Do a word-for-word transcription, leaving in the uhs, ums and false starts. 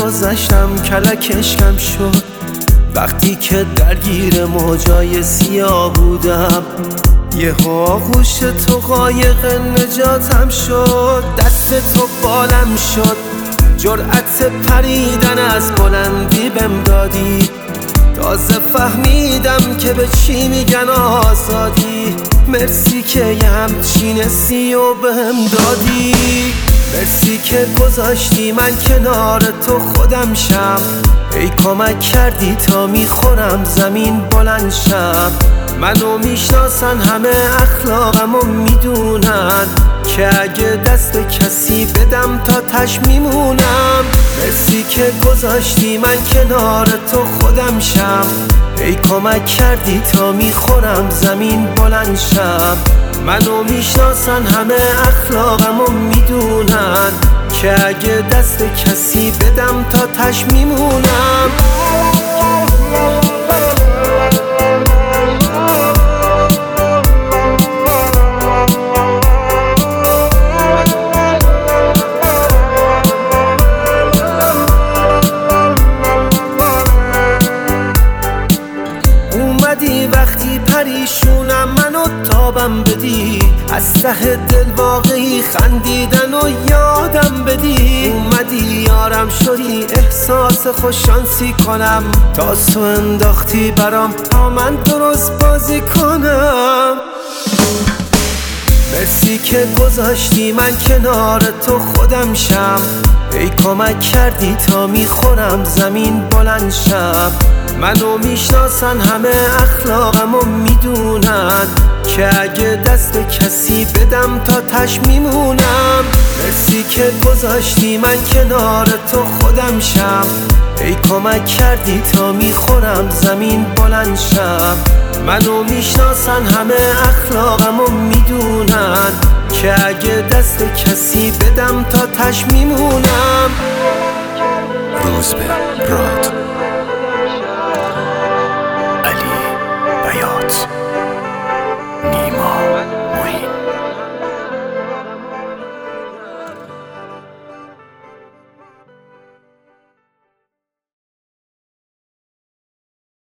گذشتم کلکش کم شد، وقتی که درگیر موجای سیاه بودم یه آغوش تو قایق نجاتم شد. دست تو بالم شد، جرأت پریدن از بلندی بهم دادی. تازه فهمیدم که به چی میگن آزادی. مرسی که یه همچین حسی و بهم دادی. مرسی که گذاشتی من کنار تو خودم شم. ای کمک کردی تا میخورم زمین بلند شم. منو میشناسن همه اخلاقمو میدونن که اگه دست کسی بدم تا تش میمونم. مرسی که گذاشتی من کنار تو خودم شم. ای کمک کردی تا میخورم زمین بلند شم. منو میشناسن همه اخلاقمو میدونن که اگه دست کسی بدم تا تش میمونم. وقتی پریشونم منو تابم بدی، از ته دل واقعی خندیدن و یادم بدی. اومدی یارم شدی احساس خوششانسی کنم، تا تو انداختی برام تا من درست بازی کنم. مرسی که گذاشتی من کنار تو خودم شم. ای کمک کردی تا میخورم زمین بلند شم. منو میشناسن همه اخلاقمو میدونن که اگه دست کسی بدم تا تش میمونم. مرسی که گذاشتی من کنار تو خودم شم. ای کمک کردی تا میخورم زمین بلند شم. منو میشناسن همه اخلاقمو میدونن که اگه دست کسی بدم تا تش میمونم. روزبه راد